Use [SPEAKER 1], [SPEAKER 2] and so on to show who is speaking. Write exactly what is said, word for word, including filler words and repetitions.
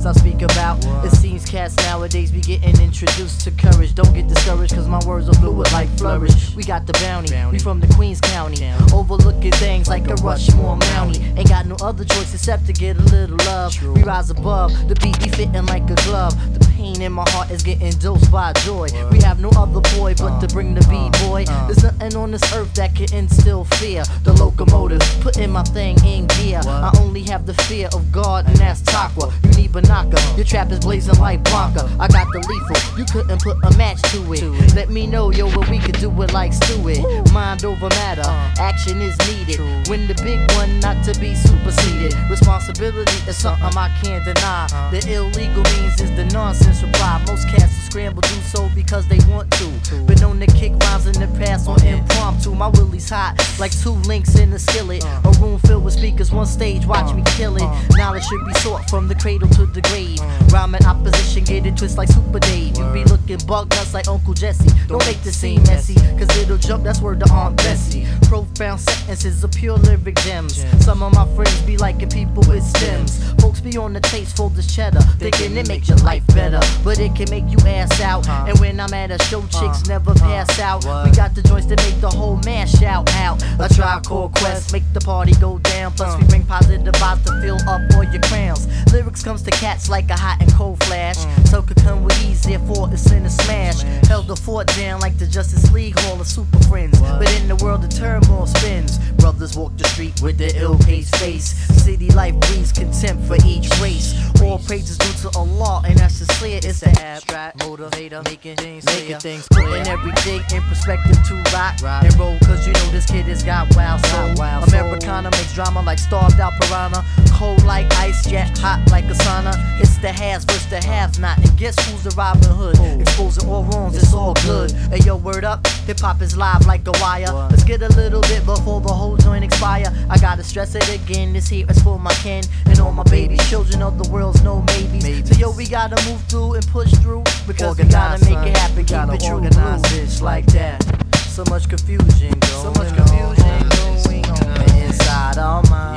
[SPEAKER 1] I speak about. It seems cats nowadays be getting introduced to courage. Don't get discouraged, cause my words are fluid like flourish. We got the bounty, we from the Queens County, overlooking things like a Rushmore Mountie. Ain't got no other choice except to get a little love. We rise above, the beat be fitting like a glove. The pain in my heart is getting dosed by joy. We have no other boy but to bring the B-boy. There's nothing on this earth that can instill fear. The locomotive, putting my thing in gear. I only have the fear of God, and that's Takwa. You need Banaka, your trap is blazing like Blanca. I got the lethal, you couldn't put a match to it. Let me know, yo, what we could do it like Stewart. Mind over matter, action is needed. Win the big one, not to be superseded. Responsibility is something I can't deny. The illegal means is the nonsense reply. Most cats will scramble do so because they want to. Been known to kick rhymes in the past on impromptu. My willy's hot like two links in a skillet. A room filled with speakers, one stage, watch me kill it. Knowledge should be sought from the cradle to the grave. Rhyming opposition, get it twist like Super Dave. You be looking bug nuts like Uncle Jesse. Don't make the scene messy, cause it'll jump, that's word to Aunt Bessie. Profound sentences of pure lyric gems. Some of my friends be liking people with stems. Folks be on the taste for this cheddar, thinking it makes your life better, but it can make you ass out. And when I'm at a show, chicks never pass out. We got the joints that make the whole man shout out. A Tribe Called Quest, make the party go down. Plus we bring positive vibes to fill up all your crowns. Lyrics comes to cats like a hot and cold flash. So could come with ease, therefore it's in a smash. Held the fort down like the Justice League Hall of Super Friends. But in the world the turmoil spins. Brothers walk the street with their ill-paced face. City life breeds contempt for each race. All praises due to Allah, and that's just clear. It's the abstract motivator, making things making things clear. Putting everything in perspective to rock and roll, cause you know this kid has got wild soul. Americana makes drama like starved out piranha. Cold like ice, jet hot like a sauna. It's the haves versus the have not, and guess who's the Robin Hood? Exposing all wrongs, it's all good. Hey yo, word up, hip hop is live like a wire. Let's get a little bit before the whole joint expire. I gotta stress it again, this here is for my kin and all my babies, children of the world's no maybes. maybes. So yo, we gotta move through and push through, because organize, we gotta make it happen, keep gotta it true. Organize this like that. So much confusion going on. So much confusion going on inside our minds.